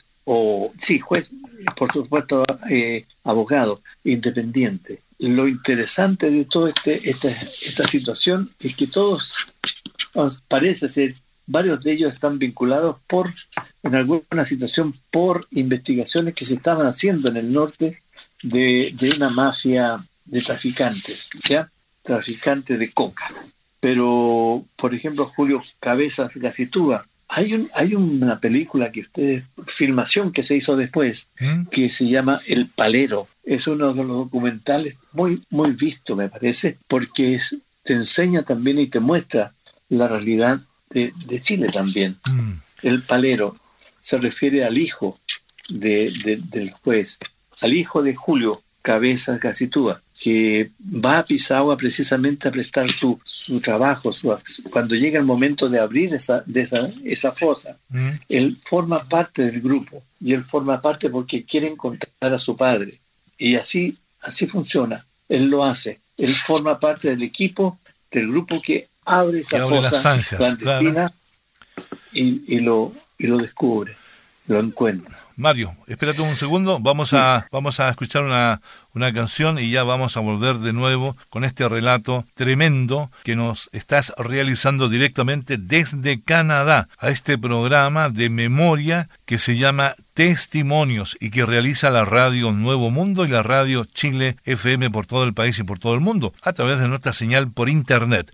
por supuesto, abogado, independiente. Lo interesante de toda esta situación es que todos, parece ser, varios de ellos están vinculados en alguna situación por investigaciones que se estaban haciendo en el norte de una mafia de traficantes, traficantes de coca. Pero, por ejemplo, Julio Cabezas Gacitúa, hay una película filmación que se hizo después, que se llama El Palero. Es uno de los documentales muy, muy visto, me parece, porque te enseña también y te muestra la realidad de Chile también. El Palero se refiere al hijo del juez, al hijo de Julio Cabezas Gacitúa, que va a Pisagua precisamente a prestar su trabajo. Cuando llega el momento de abrir esa fosa, él forma parte del grupo, y él forma parte porque quiere encontrar a su padre. Y así funciona. Él lo hace. Él forma parte del equipo, del grupo que abre esa fosa clandestina, claro. y lo descubre, lo encuentra. Mario, espérate un segundo, vamos a escuchar una canción y ya vamos a volver de nuevo con este relato tremendo que nos estás realizando directamente desde Canadá a este programa de memoria que se llama Testimonios y que realiza la radio Nuevo Mundo y la radio Chile FM por todo el país y por todo el mundo a través de nuestra señal por internet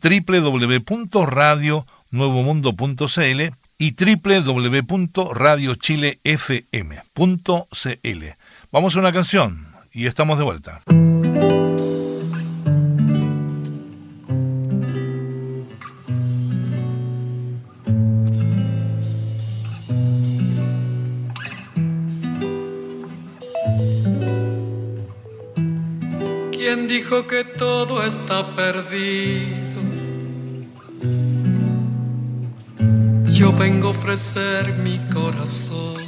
www.radionuevomundo.cl y www.radiochilefm.cl. Vamos a una canción y estamos de vuelta. ¿Quién dijo que todo está perdido? Yo vengo a ofrecer mi corazón.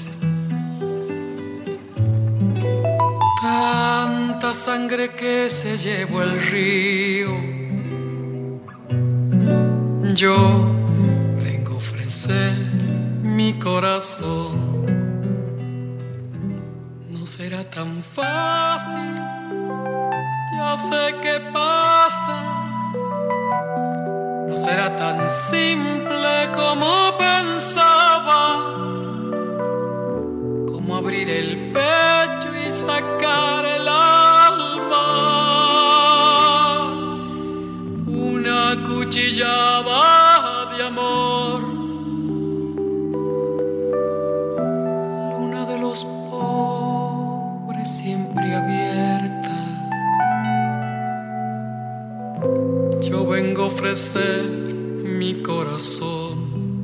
Tanta sangre que se llevó el río. Yo vengo a ofrecer mi corazón. No será tan fácil, ya sé qué pasa. No será tan simple como pensaba, como abrir el pecho y sacar el alma. Una cuchillada de amor, luna de los pobres siempre abierta. Yo vengo a ofrecer mi corazón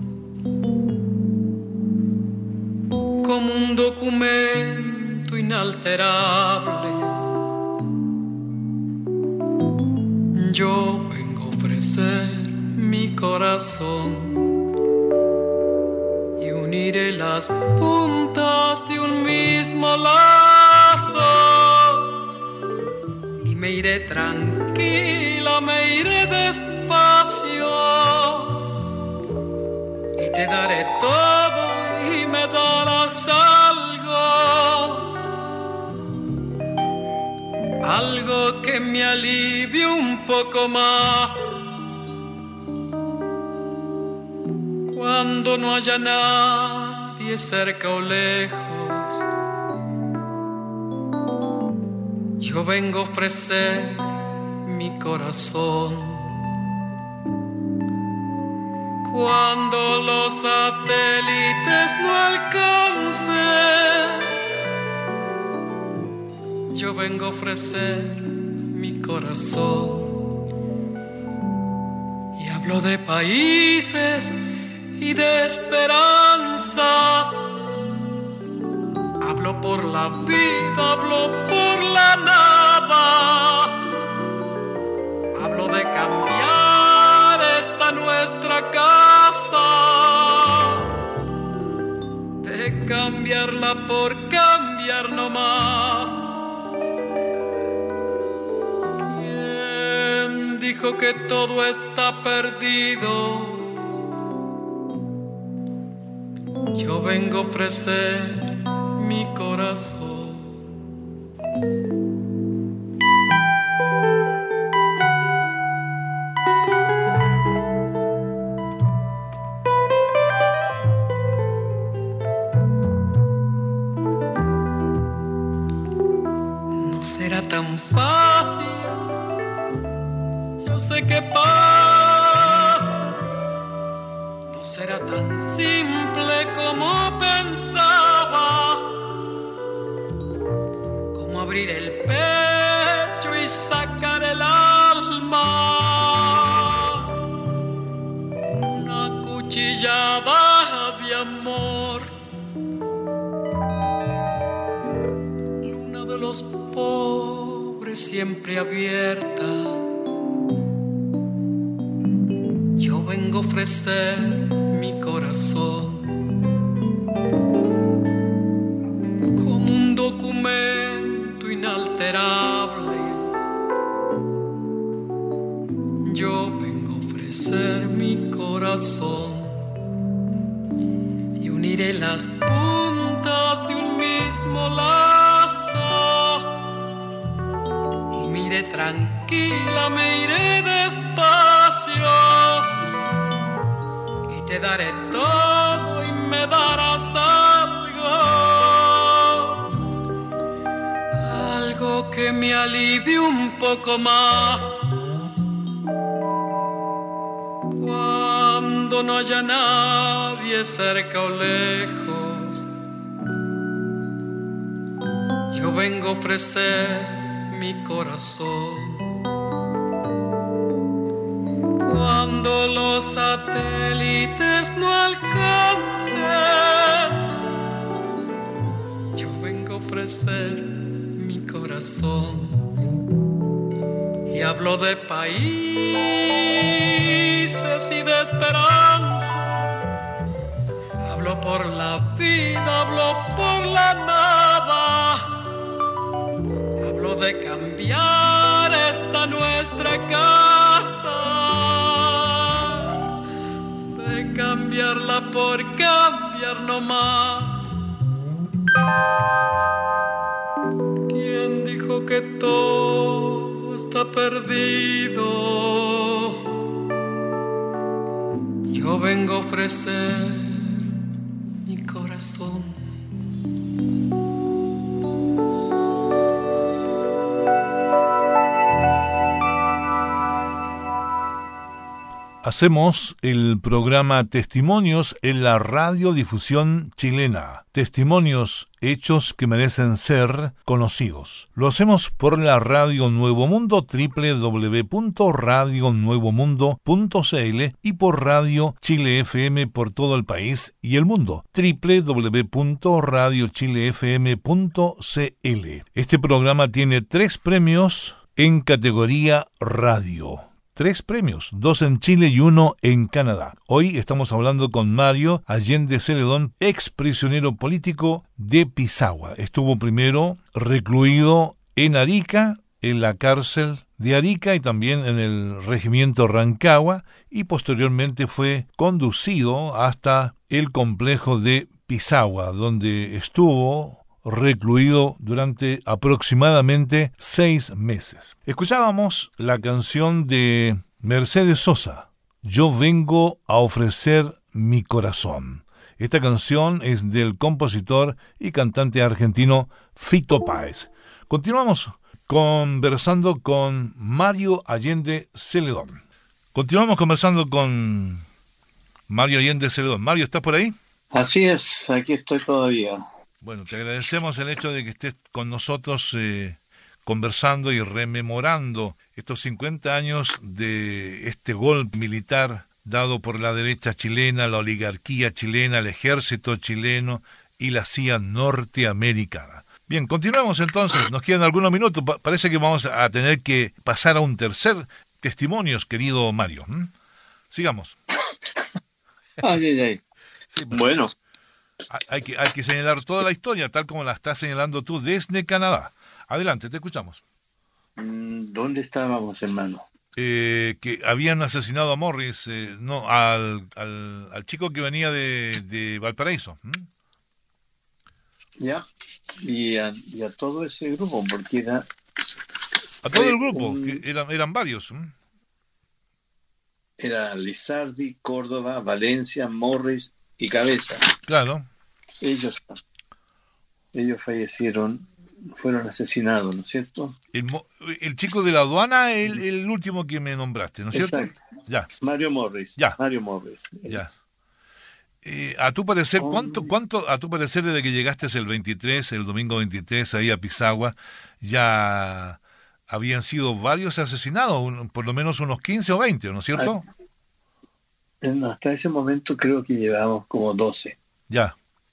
como un documento inalterable. Yo vengo a ofrecer mi corazón y uniré las puntas de un mismo lazo. Y me iré tranquila, me iré despacio y te daré todo y me darás algo que me alivie un poco más cuando no haya nadie cerca o lejos. Yo vengo a ofrecer mi corazón cuando los satélites no alcancen. Yo vengo a ofrecer mi corazón y hablo de países y de esperanzas. Hablo por la vida, hablo por la nada. Hablo de cambiar esta nuestra casa, de cambiarla por cambiar no más. ¿Quién dijo que todo está perdido? Yo vengo a ofrecer mi corazón. No será tan fácil, yo sé que pasa. No será tan simple como pensaba, como abrir el pecho y sacar el alma, una cuchillada de amor. Luna de los pobres siempre abierta, yo vengo a ofrecer mi corazón como un documento inalterable. Yo vengo a ofrecer mi corazón y uniré las puntas de un mismo lazo. Y me iré tranquila, me iré despacio. Te daré todo y me darás algo que me alivie un poco más cuando no haya nadie cerca o lejos. Yo vengo a ofrecer mi corazón cuando los satélites no alcancen. Yo vengo a ofrecer mi corazón y hablo de países y de esperanza. Hablo por la vida, hablo por la nada. Hablo de cambiar esta nuestra casa, cambiarla por cambiar no más. ¿Quién dijo que todo está perdido? Yo vengo a ofrecer mi corazón. Hacemos el programa Testimonios en la radiodifusión chilena. Testimonios, hechos que merecen ser conocidos. Lo hacemos por la Radio Nuevo Mundo, www.radionuevomundo.cl, y por Radio Chile FM por todo el país y el mundo, www.radiochilefm.cl. Este programa tiene 3 premios en categoría radio. 3 premios, 2 en Chile y 1 en Canadá. Hoy estamos hablando con Mario Allende Celedón, ex prisionero político de Pisagua. Estuvo primero recluido en Arica, en la cárcel de Arica y también en el regimiento Rancagua, y posteriormente fue conducido hasta el complejo de Pisagua, donde estuvo recluido durante aproximadamente 6 meses. Escuchábamos la canción de Mercedes Sosa, Yo vengo a ofrecer mi corazón. Esta canción es del compositor y cantante argentino Fito Páez. Continuamos conversando con Mario Allende Celedón. Mario, ¿estás por ahí? Así es, aquí estoy todavía. Bueno, te agradecemos el hecho de que estés con nosotros conversando y rememorando estos 50 años de este golpe militar dado por la derecha chilena, la oligarquía chilena, el ejército chileno y la CIA norteamericana. Bien, continuemos entonces, nos quedan algunos minutos, parece que vamos a tener que pasar a un tercer testimonios, querido Mario. Sigamos. Ay. Sí, Bueno. Hay que señalar toda la historia, tal como la estás señalando tú desde Canadá. Adelante, te escuchamos. ¿Dónde estábamos, hermano? Que habían asesinado a Morris, al chico que venía de Valparaíso. Ya, y a todo ese grupo, porque era... A todo el grupo, que eran varios. Era Lizardi, Córdoba, Valencia, Morris y Cabeza. Claro. Ellos fallecieron, fueron asesinados, ¿no es cierto? El chico de la aduana, el último que me nombraste, ¿no es cierto? Exacto. Ya. Mario Morris. Ya. Ya. A tu parecer, ¿cuánto a tu parecer desde que llegaste el domingo 23, ahí a Pisagua, ya habían sido varios asesinados, por lo menos unos 15 o 20, ¿no es cierto? Hasta ese momento creo que llevábamos como 12. Ya.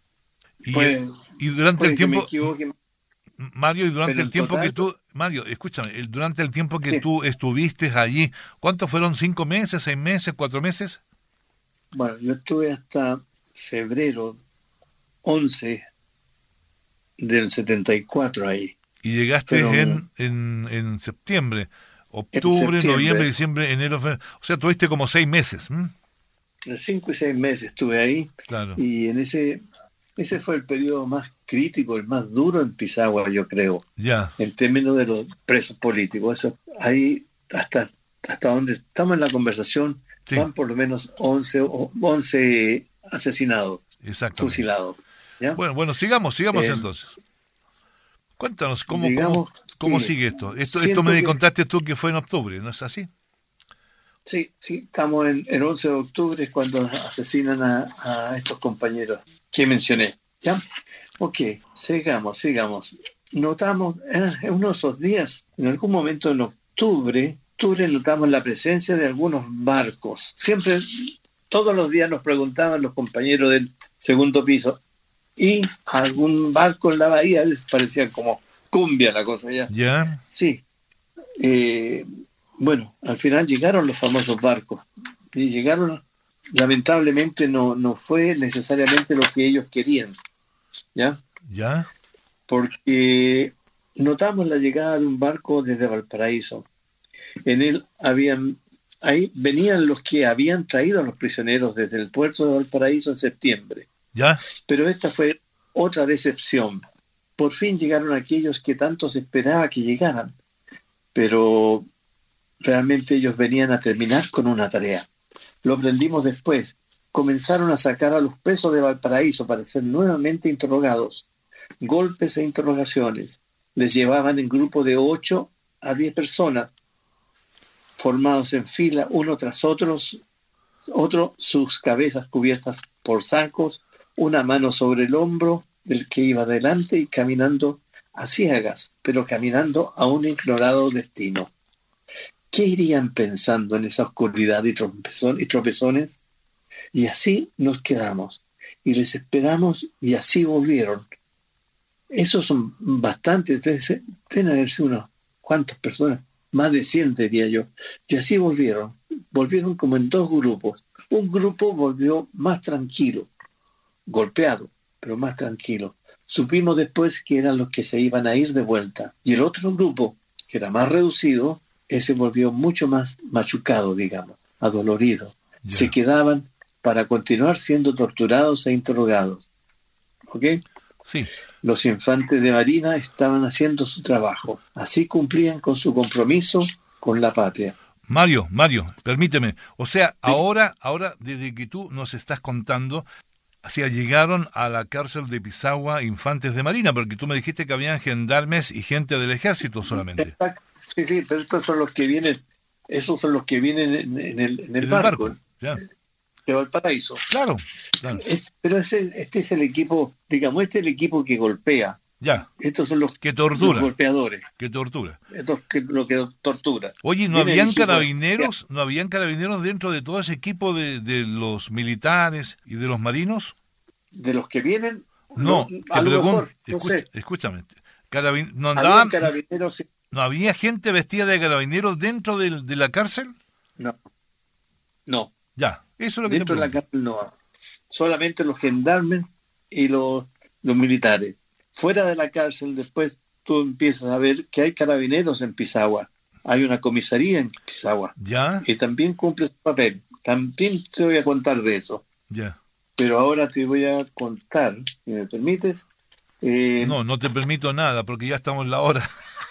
Y durante el tiempo... Mario, y durante el tiempo total, que tú... Mario, escúchame, durante el tiempo que tú estuviste allí, ¿cuántos fueron? ¿5 meses, 6 meses, 4 meses? Bueno, yo estuve hasta febrero 11 del 74 ahí. Y llegaste en septiembre, octubre, noviembre, diciembre, enero, febrero. O sea, tuviste como 6 meses. 5 y 6 meses estuve ahí. Claro. Y en ese fue el periodo más crítico, el más duro en Pisagua, yo creo. Ya. En términos de los presos políticos. Eso, ahí, hasta donde estamos en la conversación, sí, van por lo menos 11 asesinados, fusilados. ¿Ya? Bueno, sigamos entonces. Cuéntanos, ¿cómo sigue esto? Esto me contaste tú que fue en octubre, ¿no es así? Sí, estamos en 11 de octubre cuando asesinan a estos compañeros que mencioné. ¿Ya? Ok, sigamos. Notamos en uno de esos días, en algún momento en octubre, notamos la presencia de algunos barcos. Siempre, todos los días nos preguntaban los compañeros del segundo piso, y algún barco en la bahía les parecía como cumbia la cosa ya. ¿Ya? Sí. Bueno, al final llegaron los famosos barcos. Y llegaron, lamentablemente no fue necesariamente lo que ellos querían. ¿Ya? ¿Ya? Porque notamos la llegada de un barco desde Valparaíso. En él ahí venían los que habían traído a los prisioneros desde el puerto de Valparaíso en septiembre. ¿Ya? Pero esta fue otra decepción. Por fin llegaron aquellos que tanto se esperaba que llegaran, pero realmente ellos venían a terminar con una tarea. Lo aprendimos después. Comenzaron a sacar a los presos de Valparaíso para ser nuevamente interrogados. Golpes e interrogaciones. Les llevaban en grupo de 8 a 10 personas, formados en fila, uno tras otros, otro sus cabezas cubiertas por sacos, una mano sobre el hombro del que iba adelante y caminando a ciegas, pero caminando a un ignorado destino. ¿Qué irían pensando en esa oscuridad y tropezones? Y así nos quedamos, y les esperamos, y así volvieron. Esos son bastantes, deben haberse unos cuantas personas, más de 100 diría yo, y así volvieron como en dos grupos. Un grupo volvió más tranquilo, golpeado, pero más tranquilo. Supimos después que eran los que se iban a ir de vuelta, y el otro grupo, que era más reducido, ese volvió mucho más machucado, digamos, adolorido. Ya. Se quedaban para continuar siendo torturados e interrogados. ¿Ok? Sí. Los infantes de Marina estaban haciendo su trabajo. Así cumplían con su compromiso con la patria. Mario, permíteme. O sea, ahora, desde que tú nos estás contando, o sea, llegaron a la cárcel de Pisagua infantes de Marina, porque tú me dijiste que habían gendarmes y gente del ejército solamente. Exacto. Sí, pero estos son los que vienen, esos son los que vienen en el barco. Ya. De Valparaíso. Claro. Pero este es el equipo, digamos, este es el equipo que golpea. Ya. Estos son los, que tortura. Los golpeadores. Que tortura. Estos lo que tortura. Oye, ¿no habían carabineros? ¿No habían carabineros dentro de todo ese equipo de los militares y de los marinos? ¿De los que vienen? No, a lo mejor, no sé. Escúchame. ¿Habían carabineros? ¿No había gente vestida de carabineros dentro de la cárcel? No. Ya, eso es lo que dentro de la cárcel no. Solamente los gendarmes y los militares. Fuera de la cárcel, después tú empiezas a ver que hay carabineros en Pisagua. Hay una comisaría en Pisagua. Ya. Que también cumple su papel. También te voy a contar de eso. Ya. Pero ahora te voy a contar, si me permites. No te permito nada, porque ya estamos en la hora.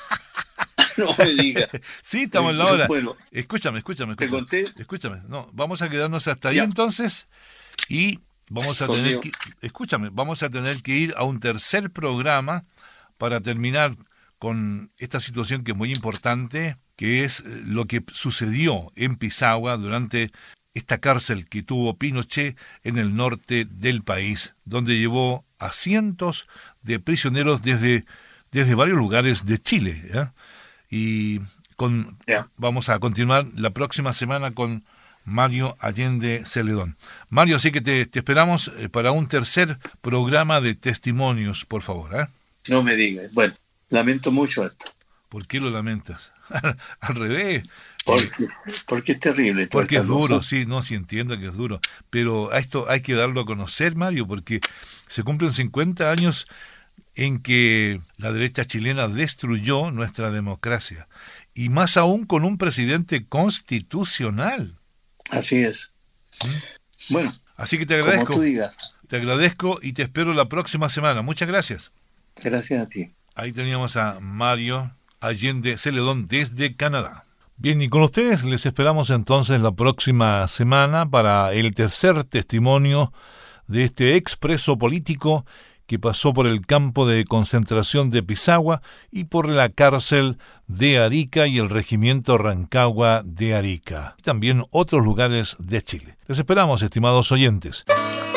No me digas. Sí, estamos en la hora. Bueno, escúchame. ¿te conté? Escúchame. No, vamos a quedarnos hasta ahí Ya. entonces y vamos a tener que... Escúchame, vamos a tener que ir a un tercer programa para terminar con esta situación que es muy importante, que es lo que sucedió en Pisagua durante esta cárcel que tuvo Pinochet en el norte del país, donde llevó a cientos de prisioneros desde varios lugares de Chile, ¿eh? Y vamos a continuar la próxima semana con Mario Allende Celedón. Mario, así que te esperamos para un tercer programa de testimonios, por favor, ¿eh? No me digas. Bueno, lamento mucho esto. ¿Por qué lo lamentas? Al revés. Porque es terrible. Porque es duro, sí entiendo que es duro. Pero a esto hay que darlo a conocer, Mario, porque se cumplen 50 años en que la derecha chilena destruyó nuestra democracia. Y más aún con un presidente constitucional. Así es. Bueno, así que te agradezco. Como tú digas. Te agradezco y te espero la próxima semana. Muchas gracias. Gracias a ti. Ahí teníamos a Mario Allende Celedón desde Canadá. Bien, y con ustedes les esperamos entonces la próxima semana para el tercer testimonio de este expreso político que pasó por el campo de concentración de Pisagua y por la cárcel de Arica y el regimiento Rancagua de Arica, y también otros lugares de Chile. Les esperamos, estimados oyentes.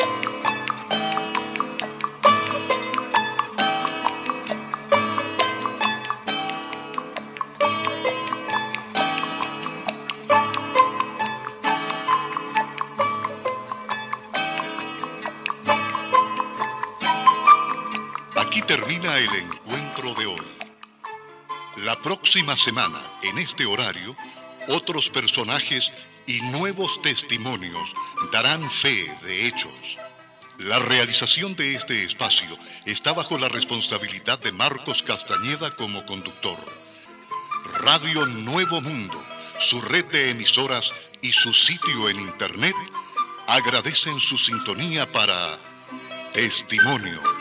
Aquí termina el encuentro de hoy. La próxima semana, en este horario, otros personajes y nuevos testimonios darán fe de hechos. La realización de este espacio está bajo la responsabilidad de Marcos Castañeda como conductor. Radio Nuevo Mundo, su red de emisoras y su sitio en Internet agradecen su sintonía para Testimonio.